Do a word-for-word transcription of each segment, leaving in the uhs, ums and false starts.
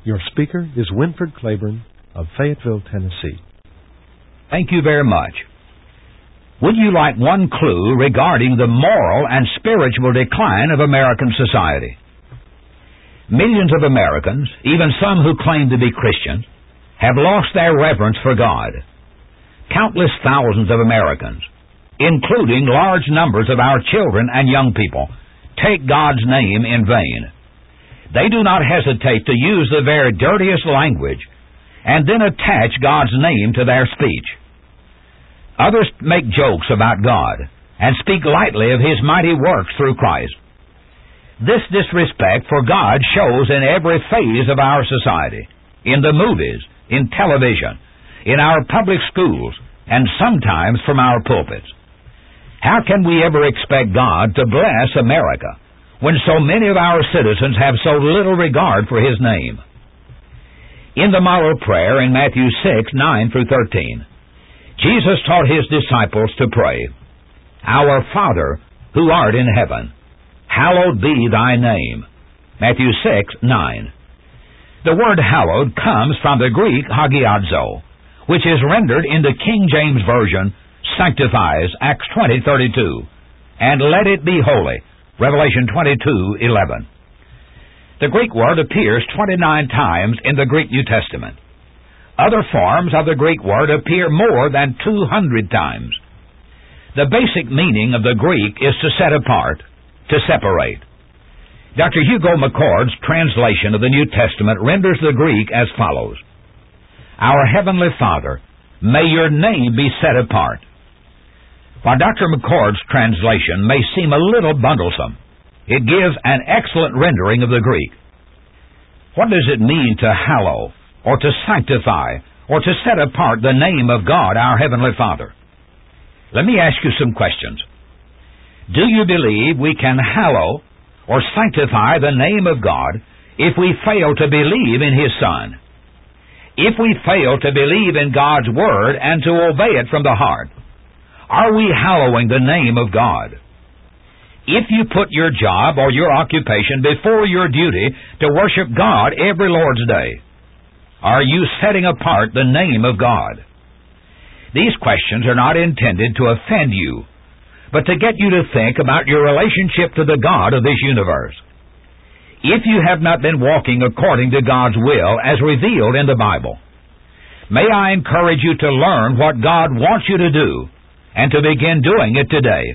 Your speaker is Winford Claiborne of Fayetteville, Tennessee. Thank you very much. Would you like one clue regarding the moral and spiritual decline of American society? Millions of Americans, even some who claim to be Christians, have lost their reverence for God. Countless thousands of Americans, including large numbers of our children and young people, take God's name in vain. They do not hesitate to use the very dirtiest language and then attach God's name to their speech. Others make jokes about God and speak lightly of His mighty works through Christ. This disrespect for God shows in every phase of our society, in the movies, in television, in our public schools, and sometimes from our pulpits. How can we ever expect God to bless America when so many of our citizens have so little regard for His name? In the model prayer in Matthew six, nine through thirteen, Jesus taught His disciples to pray, "Our Father, who art in heaven, hallowed be thy name." Matthew six, nine. The word hallowed comes from the Greek hagiadzo, which is rendered in the King James Version, sanctifies, Acts twenty, thirty-two, and let it be holy, Revelation twenty-two, eleven. The Greek word appears twenty-nine times in the Greek New Testament. Other forms of the Greek word appear more than two hundred times. The basic meaning of the Greek is to set apart, to separate. Doctor Hugo McCord's translation of the New Testament renders the Greek as follows: "Our Heavenly Father, may your name be set apart." While Doctor McCord's translation may seem a little bundlesome, it gives an excellent rendering of the Greek. What does it mean to hallow, or to sanctify, or to set apart the name of God, our Heavenly Father? Let me ask you some questions. Do you believe we can hallow or sanctify the name of God if we fail to believe in His Son? If we fail to believe in God's Word and to obey it from the heart, are we hallowing the name of God? If you put your job or your occupation before your duty to worship God every Lord's Day, are you setting apart the name of God? These questions are not intended to offend you, but to get you to think about your relationship to the God of this universe. If you have not been walking according to God's will as revealed in the Bible, may I encourage you to learn what God wants you to do and to begin doing it today.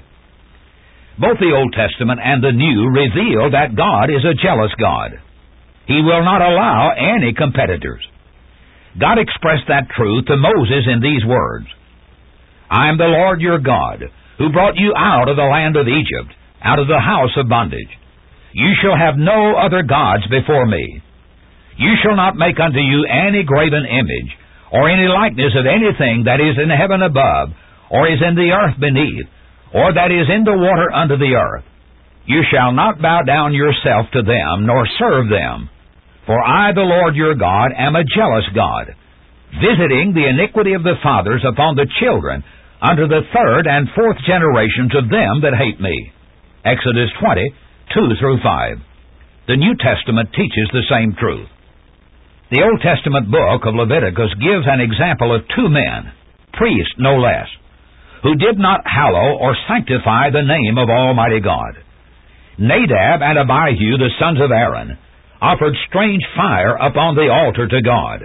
Both the Old Testament and the New reveal that God is a jealous God. He will not allow any competitors. God expressed that truth to Moses in these words: "I am the Lord your God, who brought you out of the land of Egypt, out of the house of bondage. You shall have no other gods before me. You shall not make unto you any graven image, or any likeness of anything that is in heaven above, or is in the earth beneath, or that is in the water under the earth. You shall not bow down yourself to them, nor serve them. For I, the Lord your God, am a jealous God, visiting the iniquity of the fathers upon the children, unto the third and fourth generations of them that hate me." Exodus twenty, two through five. The New Testament teaches the same truth. The Old Testament book of Leviticus gives an example of two men, priests no less, who did not hallow or sanctify the name of Almighty God. Nadab and Abihu, the sons of Aaron, offered strange fire upon the altar to God.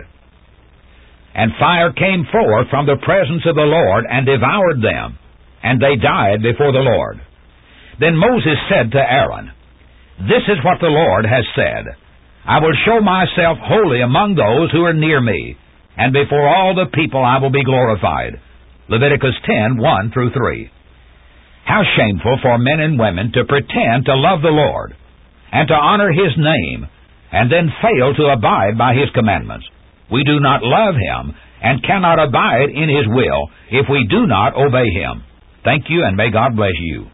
And fire came forth from the presence of the Lord and devoured them, and they died before the Lord. Then Moses said to Aaron, "This is what the Lord has said: I will show myself holy among those who are near me, and before all the people I will be glorified." Leviticus ten, one through three. How shameful for men and women to pretend to love the Lord and to honor His name, and then fail to abide by His commandments. We do not love Him and cannot abide in His will if we do not obey Him. Thank you, and may God bless you.